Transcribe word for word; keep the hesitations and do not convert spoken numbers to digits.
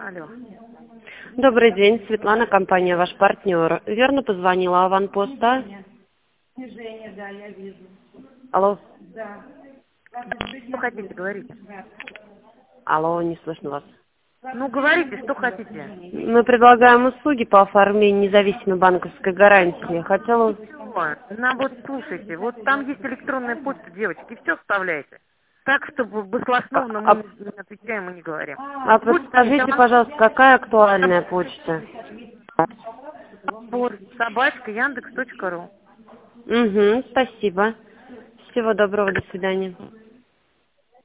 Алло. Добрый день, Светлана, компания «Ваш партнер». Верно позвонила аванпоста? Снижение, да, я вижу. Алло, Да. Что хотите, говорите. алло, не слышно вас. Ну, говорите, что хотите. Мы предлагаем услуги по оформлению независимой банковской гарантии. Хотела... Ничего. Нам вот слушайте, вот там есть электронная почта, девочки, все вставляйте. Так, чтобы баслословно А, мы не отвечаем и не говорим. а Будьте подскажите, пожалуйста, какая актуальная почта? Набор собачка яндекс точка ру. Угу, спасибо. Всего доброго, до свидания.